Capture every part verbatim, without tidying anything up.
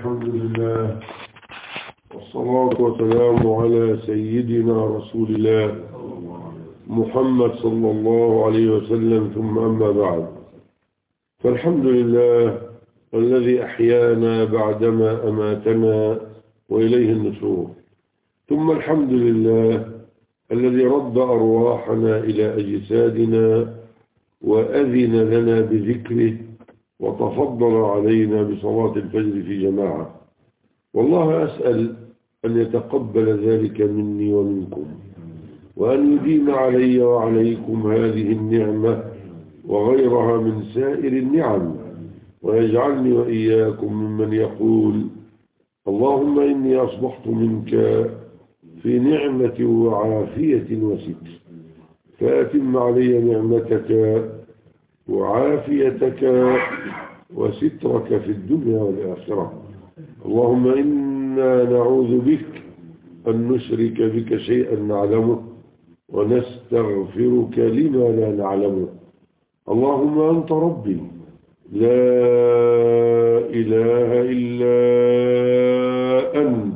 الحمد لله والصلاة والسلام على سيدنا رسول الله محمد صلى الله عليه وسلم، ثم أما بعد. فالحمد لله الذي أحيانا بعدما أماتنا وإليه النشور، ثم الحمد لله الذي رد أرواحنا إلى أجسادنا وأذن لنا بذكره وتفضل علينا بصلاة الفجر في جماعة. والله أسأل أن يتقبل ذلك مني ومنكم، وأن يديم علي وعليكم هذه النعمة وغيرها من سائر النعم، ويجعلني وإياكم ممن يقول: اللهم إني أصبحت منك في نعمة وعافية وستر، فأتم علي نعمتك وعافيتك وسترك في الدنيا والآخرة. اللهم إنا نعوذ بك أن نشرك بك شيئا نعلمه ونستغفرك لما لا نعلمه. اللهم أنت ربي لا إله إلا أنت،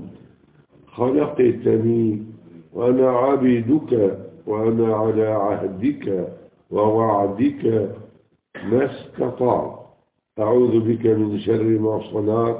خلقتني وأنا عبدك وأنا على عهدك ووعدك ما استطعت. أعوذ بك من شر ما صنعت،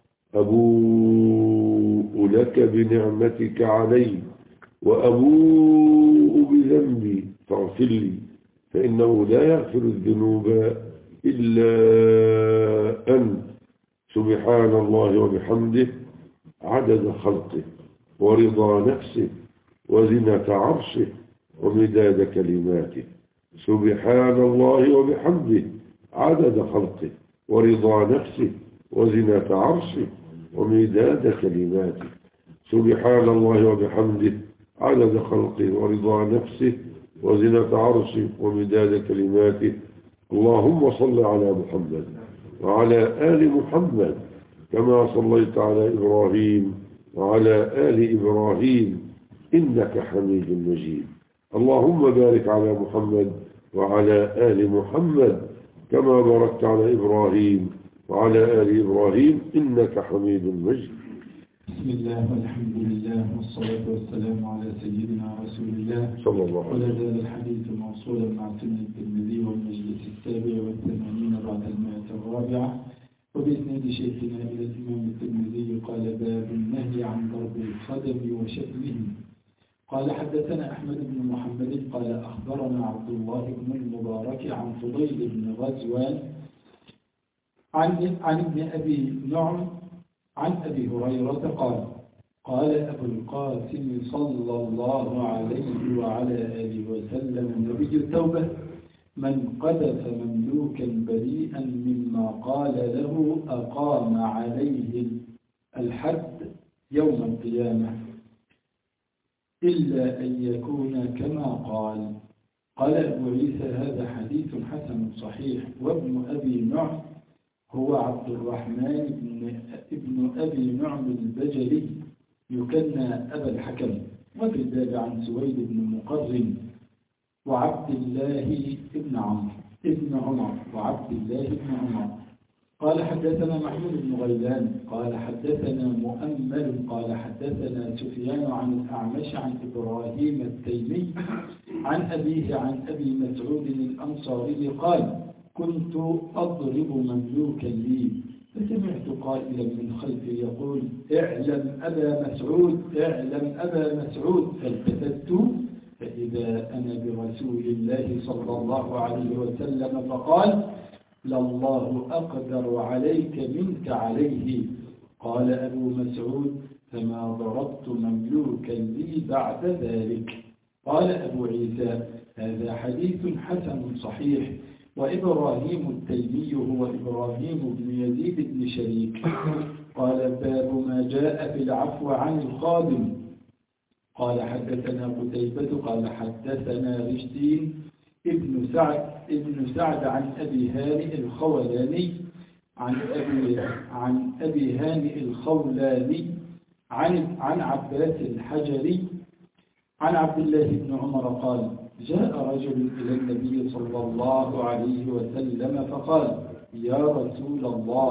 أبوء لك بنعمتك علي وأبوء بذنبي فاغفر لي، فإنه لا يغفر الذنوب إلا أنت. سبحان الله وبحمده عدد خلقه ورضا نفسه وزنة عرشه ومداد كلماته. سبحان الله وبحمده عدد خلقه ورضا نفسه وزنة عرشه ومداد كلماته. سبحان الله وبحمده عدد خلقه ورضا نفسه وزنة عرشه ومداد كلماته. اللهم صل على محمد وعلى آل محمد كما صليت على إبراهيم وعلى آل إبراهيم إنك حميد مجيد. اللهم بارك على محمد وعلى آل محمد كما باركت على إبراهيم وعلى آل إبراهيم إنك حميد مجيد. بسم الله والحمد لله والصلاة والسلام على سيدنا رسول الله صلى الله عليه وسلم. ولا زال الحديث موصولا مع سنة الترمذي والمجلس السابع والثمانين بعد المائة الرابعة، وبإسناد شيخنا إلى الإمام الترمذي قال: باب النهي عن ضرب الخدم وشتمه. قال: حدثنا أحمد بن محمد قال: أخبرنا عبد الله بن المبارك عن فضيل بن غزوان عن عن ابن أبي نعم عن أبي هريرة قال: قال أبو القاسم صلى الله عليه وعلى آله وسلم نبي التوبة: من قذف مملوكا بريئا مما قال له أقام عليه الحد يوم القيامة إلا أن يكون كما قال. قال أبو عيسى: هذا حديث حسن صحيح. وابن أبي نعم هو عبد الرحمن ابن أبي نعم البجلي يكنى أبا الحكم، وفي الباب عن سويد بن مقرن وعبد الله بن عمرو ابن عمر وعبد الله بن عمر. قال: حدثنا محمود بن غيلان قال: حدثنا مؤمل قال: حدثنا سفيان عن الأعمش عن إبراهيم التيمي عن أبيه عن أبي مسعود الأنصاري قال: كنت أضرب مملوكا لي، فسمعت قائلا من خلفي يقول: اعلم أبا مسعود اعلم أبا مسعود، فالتفت فإذا أنا برسول الله صلى الله عليه وسلم، فقال: لله أقدر عليك منك عليه. قال أبو مسعود: فما ضربت مملوكا لي بعد ذلك. قال أبو عيسى: هذا حديث حسن صحيح. وإبراهيم التيمي هو إبراهيم بن يزيد بن شريك. قال: باب ما جاء في العفو عن الخادم. قال: حدثنا قتيبة قال: حدثنا رشدين ابن سعد ابن سعد عن أبي هانئ الخولاني عن أبي عن أبي هانئ الخولاني عن عن عباس الحجري عن عبد الله بن عمر قال: جاء رجل إلى النبي صلى الله عليه وسلم فقال: يا رسول الله،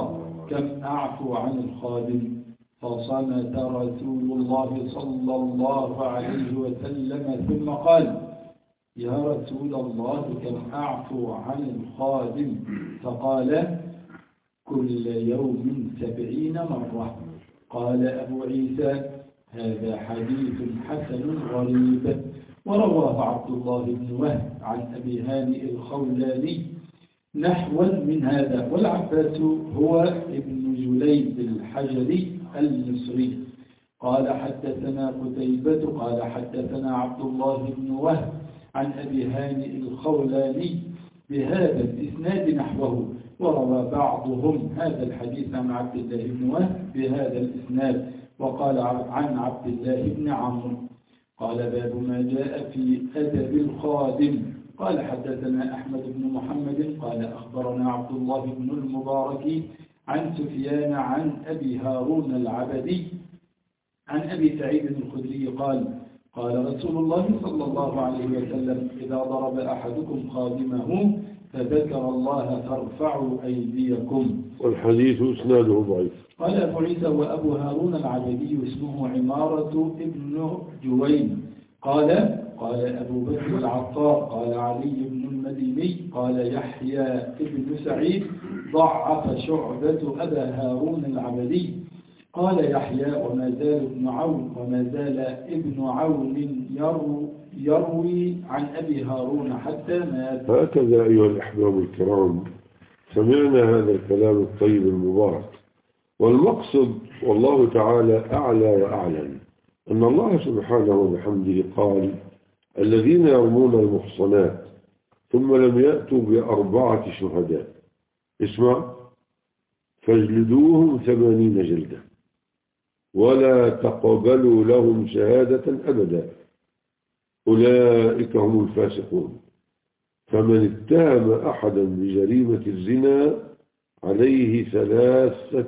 كم أعفو عن الخادم. فصمت رسول الله صلى الله عليه وسلم ثم قال: يا رسول الله كم أعفو عن الخادم؟ فقال: كل يوم سبعين مرة. قال أبو عيسى: هذا حديث حسن غريب. ورواه عبد الله بن وهب عن أبي هانئ الخولاني نحوا من هذا. والعباس هو ابن جليد الحجري المصري. قال حدثنا قتيبة قال حدثنا عبد الله بن وهب عن أبي هانئ الخولاني بهذا الإسناد نحوه. وروى بعضهم هذا الحديث عن عبد الله بن وهب بهذا الإسناد. وقال عن عبد الله بن عمرو. قال: باب ما جاء في أدب الخادم. قال حدثنا أحمد بن محمد قال أخبرنا عبد الله بن المبارك عن سفيان عن أبي هارون العبدي عن أبي سعيد الخدري قال: قال رسول الله صلى الله عليه وسلم: إذا ضرب أحدكم خادمه فذكر الله فارفعوا أيديكم. والحديث إسناده ضعيف. قال أبو عيسى: وأبو هارون العبدي اسمه عمارة ابن جوين. قال قال أبو بكر العطار قال علي بن المديني قال يحيى ابن سعيد ضعف شعبة أبا هارون العبدي. قال يحيى: وما زال ابن عون وما زال ابن عون يروي, يروي عن أبي هارون حتى مات. هكذا أيها الأحباب الكرام سمعنا هذا الكلام الطيب المبارك. والمقصد والله تعالى أعلى وأعلم أن الله سبحانه وبحمده قال: الذين يرمون المحصنات ثم لم يأتوا بأربعة شهداء اسمع فاجلدوهم ثمانين جلدة ولا تقبلوا لهم شهادة أبدا أولئك هم الفاسقون. فمن اتهم أحدا بجريمة الزنا عليه ثلاثة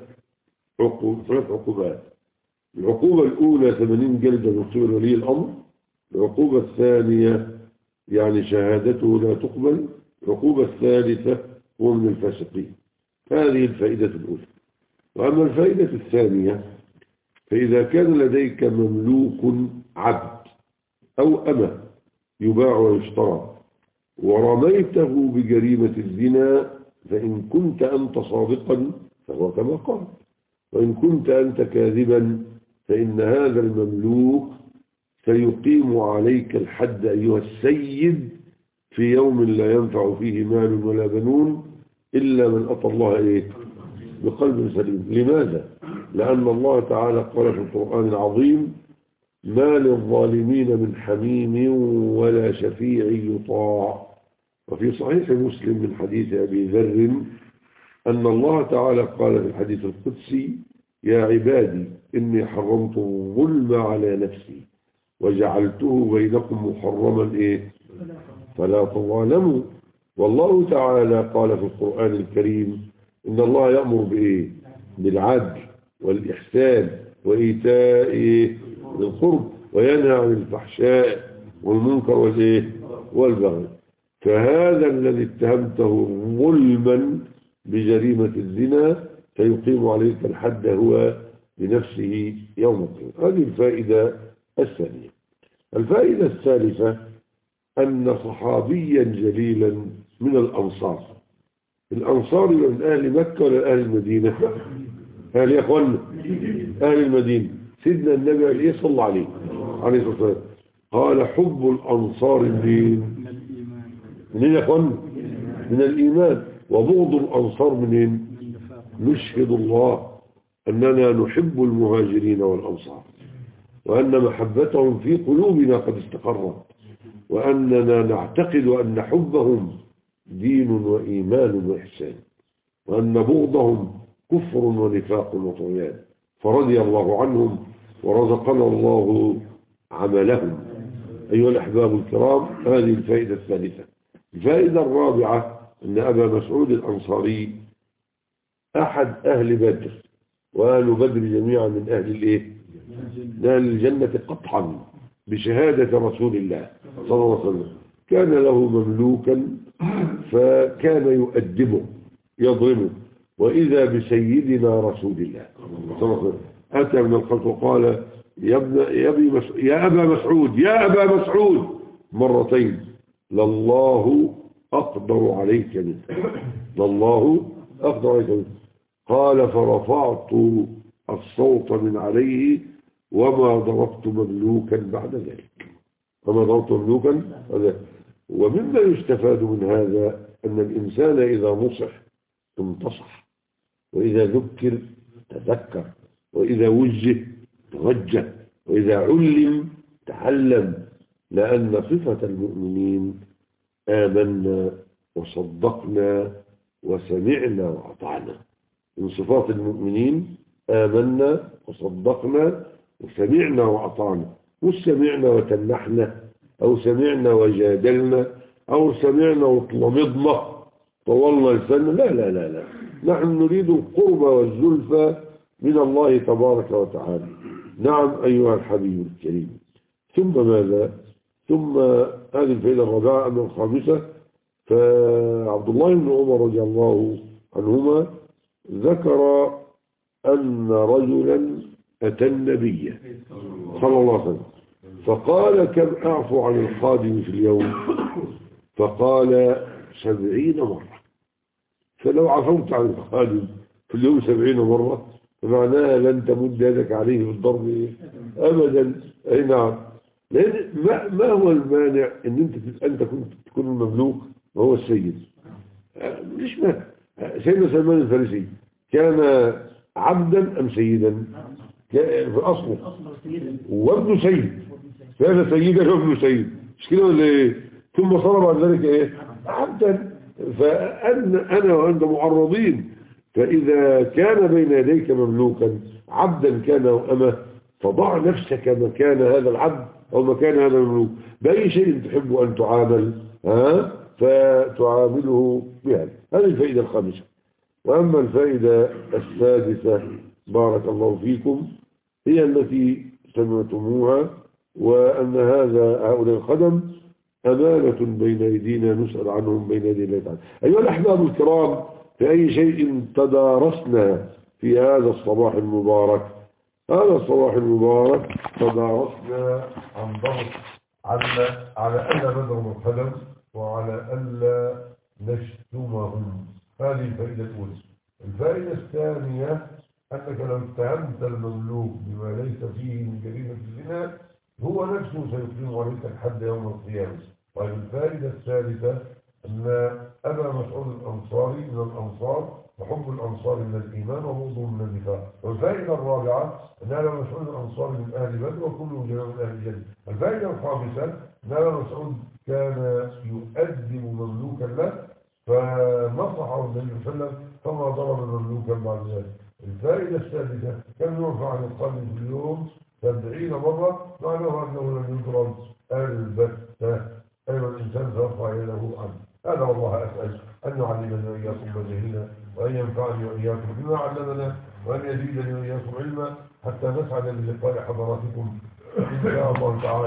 عقوبات. العقوبة الأولى ثمانين جلدة من قبل ولي الأمر. العقوبة الثانية يعني شهادته لا تقبل. العقوبة الثالثة هو من الفاسقين. هذه الفائدة الأولى. وأما الفائدة الثانية فإذا كان لديك مملوك عبد أو أمة يباع ويشترى ورميته بجريمة الزنا فإن كنت أنت صادقا فهو كما قال، وإن كنت أنت كاذبا فإن هذا المملوك سيقيم عليك الحد أيها السيد في يوم لا ينفع فيه مال ولا بنون إلا من أتى الله إيه؟ بقلب سليم. لماذا؟ لأن الله تعالى قال في القرآن العظيم: ما للظالمين من حميم ولا شفيع يطاع. وفي صحيح مسلم من حديث أبي ذر أن الله تعالى قال في الحديث القدسي: يا عبادي إني حرمت الظلم على نفسي وجعلته بينكم محرما إيه؟ فلا تظالموا. والله تعالى قال في القرآن الكريم: إن الله يأمر بإيه؟ بالعدل والإحسان وإيتاء ذي القرب وينهى عن الفحشاء والمنكر والإيه؟ والبغي. فهذا الذي اتهمته ظلما بجريمة الزنا فيقيم عليك الحد هو بنفسه يوم القيامة. هذه الفائدة الثانية. الفائدة الثالثة أن صحابيا جليلا من الأنصار. الأنصار من أهل مكة ولا أهل المدينة؟ أهل يا أخوانا أهل المدينة. سيدنا النبي عليه صلى الله عليه عليه الصلاة والسلام قال: حب الأنصار منين؟ منين يا أخوانا؟ من الإيمان. وبغض الأنصار منين؟ نشهد الله أننا نحب المهاجرين والأنصار وأن محبتهم في قلوبنا قد استقرت وأننا نعتقد أن حبهم دين وإيمان وإحسان وأن بغضهم كفر ونفاق وطغيان. فرضي الله عنهم ورزقنا الله عملهم. أيها الأحباب الكرام، هذه الفائدة الثالثة. الفائدة الرابعة أن أبا مسعود الأنصاري أحد أهل بدر، وأهل بدر جميعا من أهل الإيه؟ من أهل الجنة قطعا بشهادة رسول الله صلى الله عليه وسلم. كان له مملوكا فكان يؤدبه يضربه وإذا بسيدنا رسول الله صلى الله عليه وسلم أتى من الخلف وقال يا, ابن يا, ابي يا أبا مسعود يا أبا مسعود مرتين لله أقدر عليك منه لله أقدر عليك منه قال فرفعت الصوت من عليه وما ضربت مملوكا بعد ذلك وما ضربت مملوكا بعد ذلك. ومما يستفاد من هذا أن الإنسان إذا نصح انتصح وإذا ذكر تذكر وإذا وجه توجه وإذا علم تعلم لأن صفة المؤمنين آمنا وصدقنا وسمعنا وأطعنا من صفات المؤمنين آمنا وصدقنا وسمعنا وأطعنا مش سمعنا وتنحنا أو سمعنا وجادلنا أو سمعنا وطلمضنا طولنا لسنا لا لا لا لا نحن نريد القرب والزلفى من الله تبارك وتعالى. نعم أيها الحبيب الكريم. ثم ماذا؟ ثم هذه الفائدة الرابعة أما الخامسة فعبد الله بن عمر رضي الله عنهما ذكر أن رجلا أتى النبي صلى الله عليه وسلم فقال كم أعفو عن الخادم في اليوم فقال سبعين مرة. فلو عفوت عن الخادم في اليوم سبعين مرة فمعناها لن تمد يدك عليه بالضرب أبدا. أي نعم. لأن ما, ما هو المانع أن أنت أنت كنت تكون المملوك وهو السيد؟ ليش ما سيدنا سلمان الفارسي كان عبدا أم سيدا؟ في أصله وابن سيد كان سيدا وابن سيد مش كده ولا إيه؟ ثم صار بعد ذلك إيه؟ عبدا. فأنا أنا وأنت معرضين. فإذا كان بين يديك مملوكا عبدا كان أو أمه فضع نفسك مكان هذا العبد أو مكان هذا المملوك بأي شيء تحب أن تعامل ها فتعامله بهذا. هذه الفائدة الخامسة. وأما الفائدة السادسة بارك الله فيكم هي التي سمعتموها وأن هذا هؤلاء الخدم أمانة بين أيدينا نسأل عنهم بين يدي الله تعالى. أيها الأحباب الكرام في أي شيء تدارسنا في هذا الصباح المبارك هذا الصباح المبارك تدارسنا عن ضغط على على ألا نضرب الخدم وعلى ألا نشتمهم. هذه الفائدة الأولى. الفائدة الثانية أنك لو اتهمت المملوك بما ليس فيه من جريمة الزنا هو نفسه سيقيم عليك الحد يوم القيامة. طيب الفائدة الثالثة أن أبا مسعود الأنصاري من الأنصار وحب الأنصار من الإيمان وبغضهم من النفاق. والفائدة الرابعة أن أبا مسعود الأنصاري من أهل بدر وكلهم جميعا من أهل الجنة. الفائدة الخامسة أن أبا مسعود كان يؤدب مملوكا له فنصحه النبي صلى الله عليه وسلم فما ضرب مملوكا بعد ذلك. الفائدة السادسة كان يرفع عن القلب في اليوم سبعين مرة معناه أنه لم يضرب البتة. أيضا الإنسان سيرفع يده عنه. هذا والله أسأل أن يعلمنا وإياكم مجاهنا وأن ينفعني وإياكم بما علمنا وأن يزيدني وإياكم علما حتى نسعد بلقاء حضراتكم إن شاء الله تعالى.